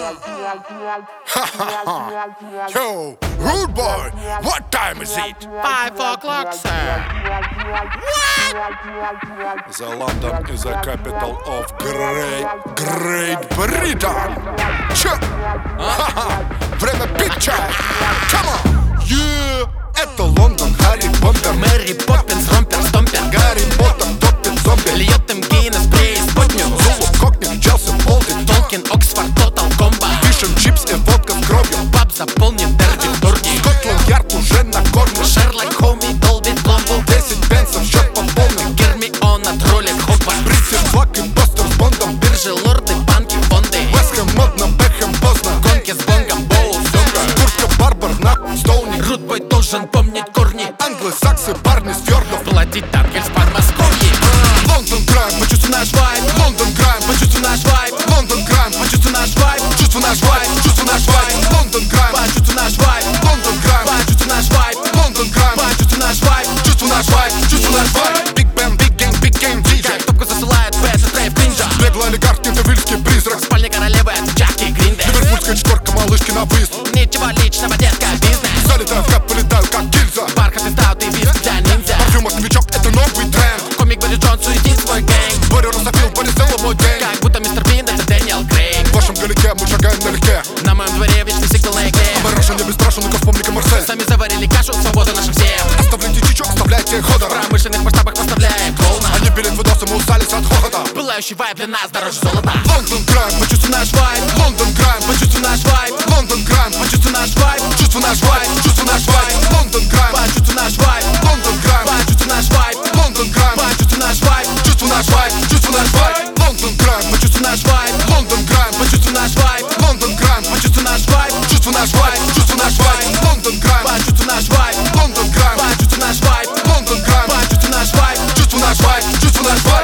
Yo, rude boy, what time is it? 5 o'clock, sir. What? The London is the capital of Great Britain. Время пить чай. Come on. Yeah. Это Лондон, Харри Поттер, Мэри Поппинс, Ромпер, Стомпер. Гарри Поттер топит зомби. Льет им Гиннес, преисподнюю. Зулу, Кокни, Челси, Олдин, Толкин, Оксфорд, Тотал Комбо. Фишем, чипс и водка с кровью. Паб заполнен Дерби Дорги. Скотланд-Ярд уже на корме. Шерлок Холмс долбит пломбу. 10 пенсов, счет пополнен. Гермиона троллит Хогвартс. Бритси, флаг и постер с Бондом. Биржи, лорды, банки, фонды. Вестхэм модно, Бекхэм поздно. Гонки с бонгом, боул, сёмга. Куртка, Барбар, на Стоуни. Рудбой должен помнить корни. Англосаксы, парни с фьордов. Платить ангель с Подмосковья. Лондон Грайм, Почувствуй наш вайб. Лондон Грайм, Почувствуй наш вайб. Лондон Грайм, Почувствуй наш вайб. чувствуй наш вайб, чувствуй наш вайб. Лондон Грайм, Почувствуй наш вайб. Лондон Грайм, Почувствуй наш вайб. Лондон Грайм, Почувствуй наш вайб. чувствуй наш вайб, чувствуй наш вайб. Биг Бен, Биг Гейм, диджей. Как топку засылает Бэт, Трейв Кринджа. Беглый олигарх, невильский призрак. Спальня королевы, это Джаки и Гриндер. Ливерпульская четверка, малышки на выезд. Ничего личного, детка, бизнес. Залетаю в кап, полетаю как гильза. Бархат и стаут и виски для ниндзя. Парфюм от новичок, это новый тренд. Комик Барри Джонс суетит свой гэнг. Борю Рософил, Бориселло, мой день. Как будто мистер Бин, это Дэниел Крейг. В вашем галике мы шагаем налегке. На моем дворе вечный сигнал на игре. Барашен, я бесстрашен, ну-ка вспомни-ка Марсель. Сами заварили кашу, свобода наша всем. Оставляйте чичу, оставляйте хода. В промышленных масштабах поставляем клоуна. Они билет выдался, мы усались от хохота. Пылающий вайб для нас дороже золота. Лондон Грайм, Почувствуй наш вайб. Лондон Грайм, Почувствуй наш вайб. Лондон Грайм, Почувствуй наш вайб. чувствуй наш вайб, чувствуй наш вайб. Лондон Грайм, Почувствуй наш вайб. Лондон Грайм, Почувствуй наш вайб. Лондон Грайм, Почувствуй наш вайб. чувствуй наш вайб, чувствуй наш вайб. Лондон Грайм, Почувствуй наш вайб. Лондон Грайм, Почувствуй наш вайб. Лондон Грайм, Почувствуй наш вайб. чувствуй наш вайб, чувствуй наш вайб. Лондон Грайм, Почувствуй наш вайб. Лондон Грайм, Почувствуй наш вайб. Лондон Грайм, Почувствуй наш вайб. чувствуй наш вайб, чувствуй наш вайб.